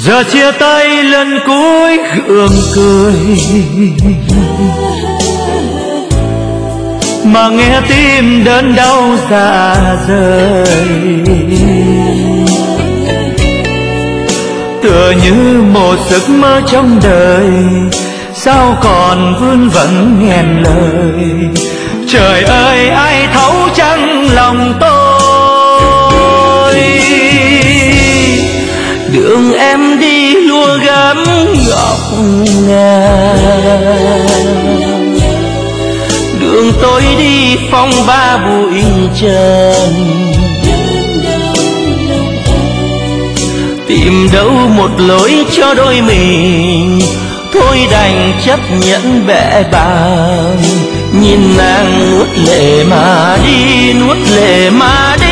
Giờ chia tay lần cuối gượng cười, mà nghe tim đớn đau dạ rời. Tựa như một giấc mơ trong đời, sao còn vương vấn nghẹn lời. Trời ơi ai thấu chẳng lòng tôi. Đường em đi lúa gấm ngọc ngà, đường tôi đi phong ba bụi trần. Tìm đâu một lối cho đôi mình, thôi đành chấp nhận bẽ bàng. Nhìn nàng nuốt lệ mà đi, nuốt lệ mà đi.